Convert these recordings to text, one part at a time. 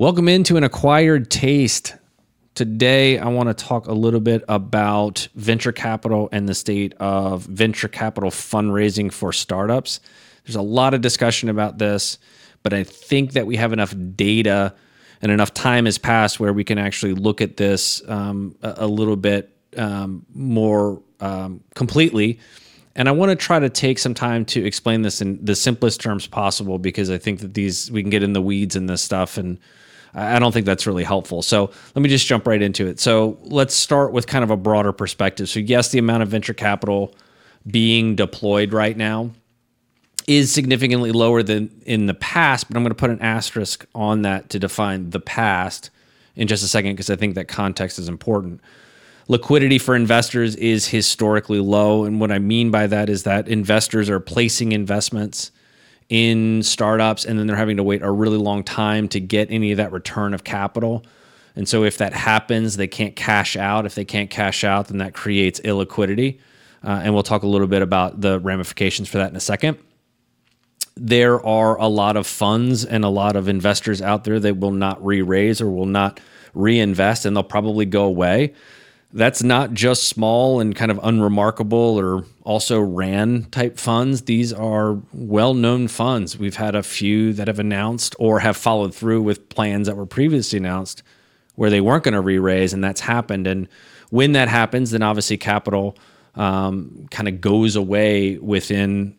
Welcome into an acquired taste. Today, I want to talk a little bit about venture capital and the state of venture capital fundraising for startups. There's a lot of discussion about this, but I think that we have enough data and enough time has passed where we can actually look at this a little bit more completely. And I want to try to take some time to explain this in the simplest terms possible, because I think that we can get in the weeds in this stuff, and I don't think that's really helpful. So let me just jump right into it. So let's start with kind of a broader perspective. So yes, the amount of venture capital being deployed right now is significantly lower than in the past, but I'm going to put an asterisk on that to define the past in just a second, because I think that context is important. Liquidity for investors is historically low, and what I mean by that is that investors are placing investments in startups, and then they're having to wait a really long time to get any of that return of capital. And so if that happens, they can't cash out. If they can't cash out, then that creates illiquidity. And we'll talk a little bit about the ramifications for that in a second. There are a lot of funds and a lot of investors out there that will not re-raise or will not reinvest, and they'll probably go away. That's not just small and kind of unremarkable or also ran type funds. These are well-known funds. We've had a few that have announced or have followed through with plans that were previously announced where they weren't going to re-raise, and that's happened. And when that happens, then obviously capital kind of goes away within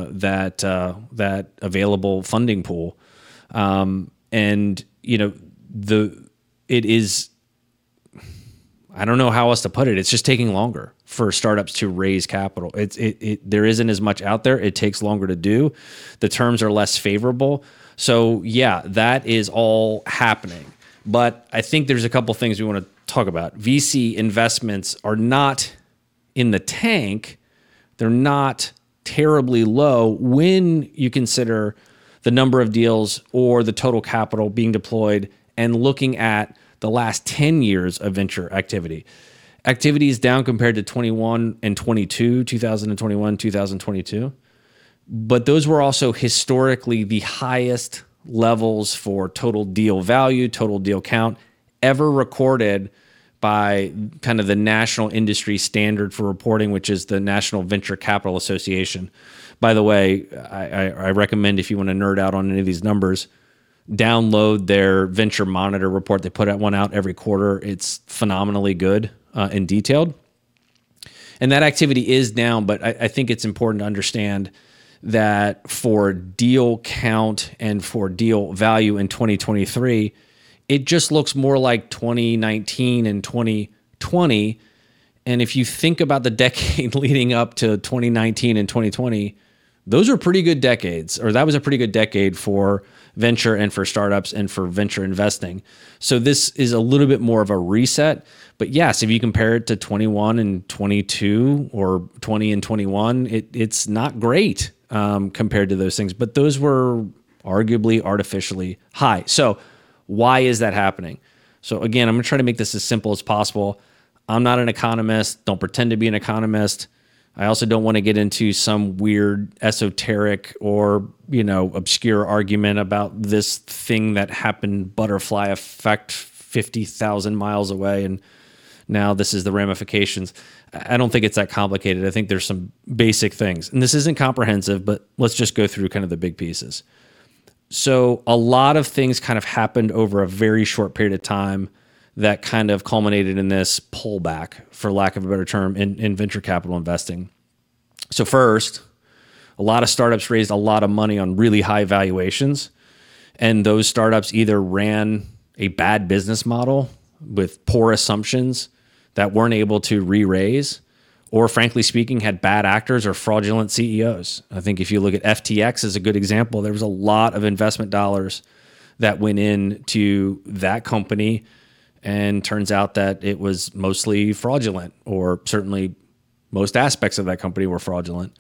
that available funding pool. And you know, it is, I don't know how else to put it. It's just taking longer for startups to raise capital. There isn't as much out there. It takes longer to do. The terms are less favorable. So yeah, that is all happening. But I think there's a couple things we want to talk about. VC investments are not in the tank. They're not terribly low when you consider the number of deals or the total capital being deployed and looking at the last 10 years of venture activity. Activity is down compared to 21 and 22, 2021, 2022. But those were also historically the highest levels for total deal value, total deal count ever recorded by kind of the national industry standard for reporting, which is the National Venture Capital Association. By the way, I recommend, if you want to nerd out on any of these numbers, download their Venture Monitor report. They put one out every quarter. It's phenomenally good and detailed. And that activity is down, but I think it's important to understand that for deal count and for deal value in 2023, it just looks more like 2019 and 2020. And if you think about the decade leading up to 2019 and 2020, those are pretty good decades, or that was a pretty good decade for venture and for startups and for venture investing. So this is a little bit more of a reset. But yes, if you compare it to 21 and 22 or 20 and 21, it's not great compared to those things. But those were arguably artificially high. So why is that happening? So again, I'm going to try to make this as simple as possible. I'm not an economist. Don't pretend to be an economist. I also don't want to get into some weird esoteric or, obscure argument about this thing that happened, butterfly effect, 50,000 miles away, and now this is the ramifications. I don't think it's that complicated. I think there's some basic things. And this isn't comprehensive, but let's just go through kind of the big pieces. So a lot of things kind of happened over a very short period of time that kind of culminated in this pullback, for lack of a better term, in venture capital investing. So first, a lot of startups raised a lot of money on really high valuations, and those startups either ran a bad business model with poor assumptions that weren't able to re-raise, or frankly speaking, had bad actors or fraudulent CEOs. I think if you look at FTX as a good example, there was a lot of investment dollars that went into that company, and turns out that it was mostly fraudulent, or certainly most aspects of that company were fraudulent.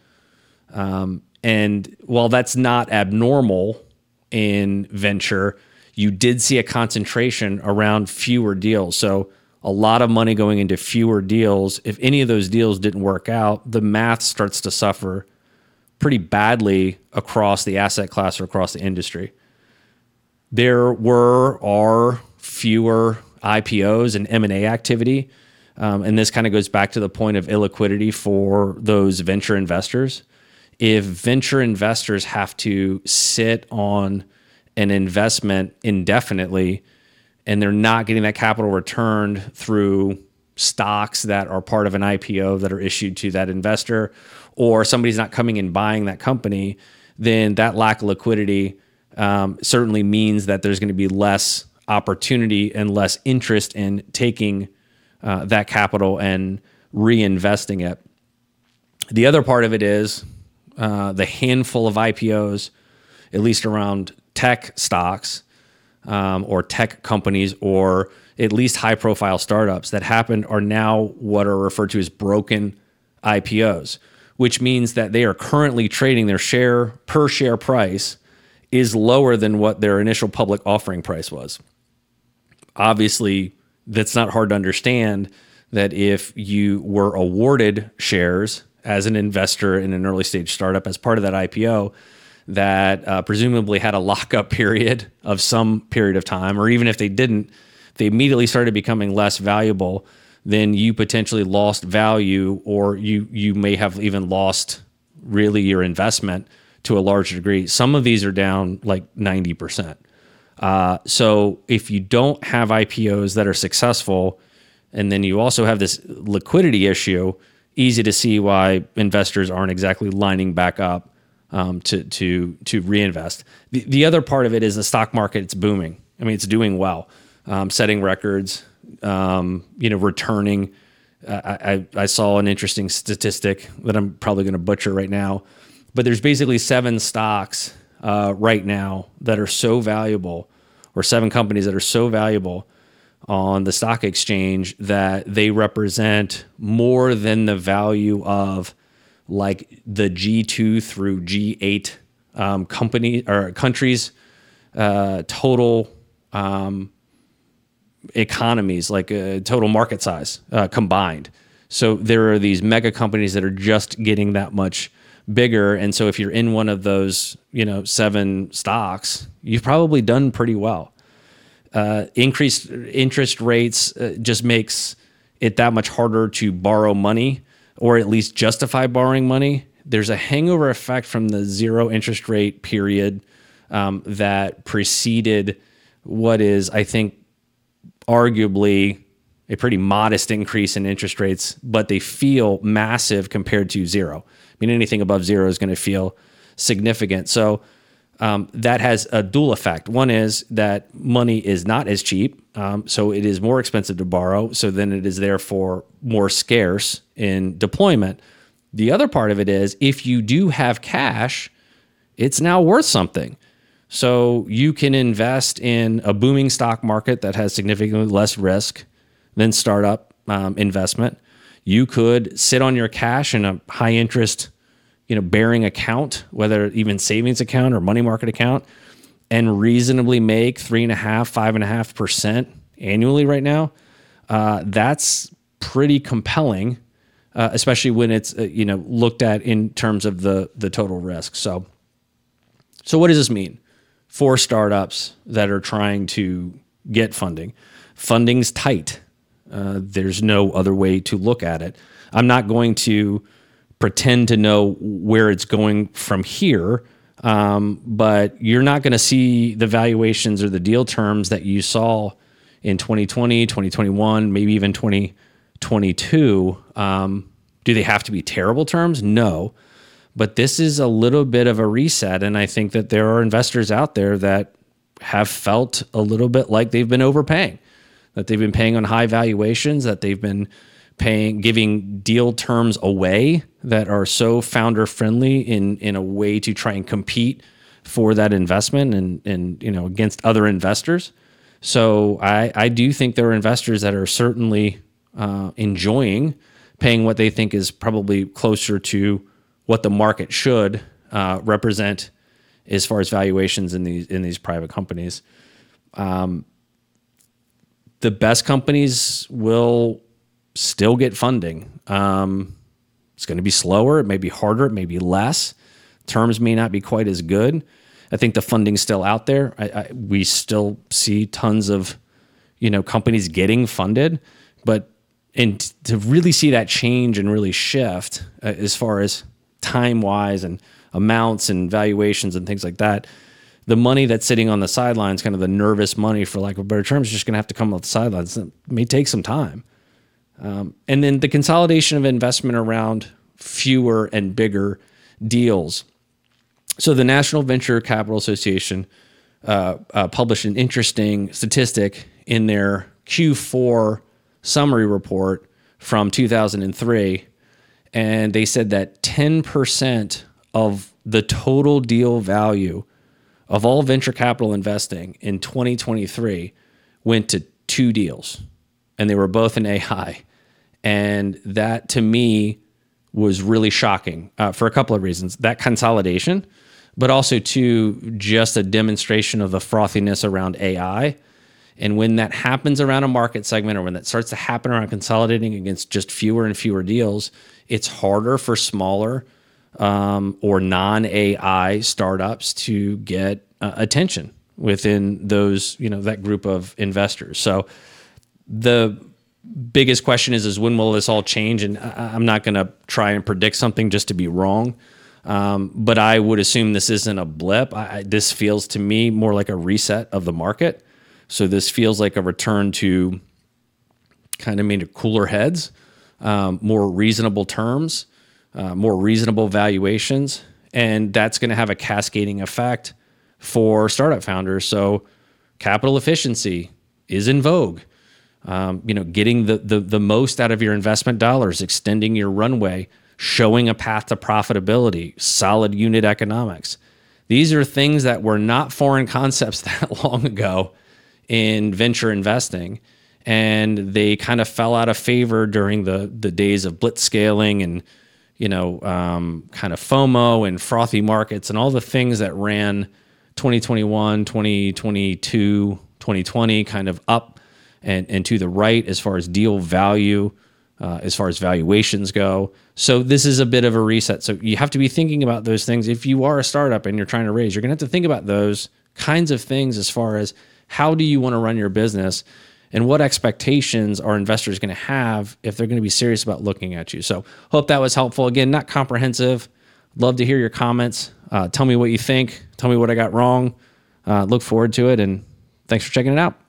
And while that's not abnormal in venture, you did see a concentration around fewer deals. So a lot of money going into fewer deals. If any of those deals didn't work out, the math starts to suffer pretty badly across the asset class or across the industry. There are fewer IPOs and M&A activity. And this kind of goes back to the point of illiquidity for those venture investors. If venture investors have to sit on an investment indefinitely and they're not getting that capital returned through stocks that are part of an IPO that are issued to that investor, or somebody's not coming and buying that company, then that lack of liquidity certainly means that there's going to be less opportunity and less interest in taking that capital and reinvesting it. The other part of it is the handful of IPOs, at least around tech stocks or tech companies, or at least high-profile startups that happened, are now what are referred to as broken IPOs, which means that they are currently trading their per share price is lower than what their initial public offering price was. Obviously, that's not hard to understand that if you were awarded shares as an investor in an early stage startup as part of that IPO, that presumably had a lockup period of some period of time, or even if they didn't, they immediately started becoming less valuable, then you potentially lost value, or you may have even lost really your investment to a large degree. Some of these are down like 90%. So if you don't have IPOs that are successful, and then you also have this liquidity issue, easy to see why investors aren't exactly lining back up to reinvest. The other part of it is the stock market. It's booming. I mean, it's doing well, setting records, returning. I saw an interesting statistic that I'm probably going to butcher right now, but there's basically 7 stocks right now that are so valuable, or 7 companies that are so valuable on the stock exchange that they represent more than the value of like the G2 through G8 company or countries total economies, like total market size combined. So there are these mega companies that are just getting that much bigger. And so if you're in one of those, 7 stocks, you've probably done pretty well. Increased interest rates just makes it that much harder to borrow money, or at least justify borrowing money. There's a hangover effect from the zero interest rate period that preceded what is, I think, arguably a pretty modest increase in interest rates, but they feel massive compared to zero. I mean, anything above zero is going to feel significant. So that has a dual effect. One is that money is not as cheap, so it is more expensive to borrow, so then it is therefore more scarce in deployment. The other part of it is if you do have cash, it's now worth something. So you can invest in a booming stock market that has significantly less risk than startup investment. You could sit on your cash in a high interest bearing account, whether even savings account or money market account, and reasonably make 3.5%, 5.5% annually right now. That's pretty compelling, especially when it's looked at in terms of the total risk. So what does this mean for startups that are trying to get funding? Funding's tight. There's no other way to look at it. I'm not going to pretend to know where it's going from here, but you're not going to see the valuations or the deal terms that you saw in 2020, 2021, maybe even 2022. Do they have to be terrible terms? No, but this is a little bit of a reset, and I think that there are investors out there that have felt a little bit like they've been overpaying, that they've been paying on high valuations, that they've been giving deal terms away that are so founder friendly in a way to try and compete for that investment and against other investors. So I do think there are investors that are certainly enjoying paying what they think is probably closer to what the market should represent as far as valuations in these private companies. The best companies will still get funding. It's going to be slower. It may be harder. It may be less. Terms may not be quite as good. I think the funding's still out there. We still see tons of, companies getting funded, and to really see that change and really shift as far as time wise and amounts and valuations and things like that, the money that's sitting on the sidelines, kind of the nervous money, for lack of a better term, is just going to have to come off the sidelines. It may take some time. And then the consolidation of investment around fewer and bigger deals. So the National Venture Capital Association published an interesting statistic in their Q4 summary report from 2003, and they said that 10% of the total deal value of all venture capital investing in 2023 went to 2 deals, and they were both in AI. And that, to me, was really shocking for a couple of reasons. That consolidation, but also, too, just a demonstration of the frothiness around AI. And when that happens around a market segment, or when that starts to happen around consolidating against just fewer and fewer deals, it's harder for smaller or non-AI startups to get attention within those, that group of investors. So the biggest question is when will this all change? And I'm not going to try and predict something just to be wrong. But I would assume this isn't a blip. This feels to me more like a reset of the market. So this feels like a return to kind of maybe cooler heads, more reasonable terms, more reasonable valuations, and that's going to have a cascading effect for startup founders. So capital efficiency is in vogue. Getting the most out of your investment dollars, extending your runway, showing a path to profitability, solid unit economics. These are things that were not foreign concepts that long ago in venture investing, and they kind of fell out of favor during the days of blitz scaling and kind of FOMO and frothy markets and all the things that ran 2021, 2022, 2020 kind of up and to the right as far as deal value, as far as valuations go. So this is a bit of a reset. So you have to be thinking about those things. If you are a startup and you're trying to raise, you're going to have to think about those kinds of things as far as how do you want to run your business and what expectations are investors going to have if they're going to be serious about looking at you. So hope that was helpful. Again, not comprehensive. Love to hear your comments. Tell me what you think. Tell me what I got wrong. Look forward to it. And thanks for checking it out.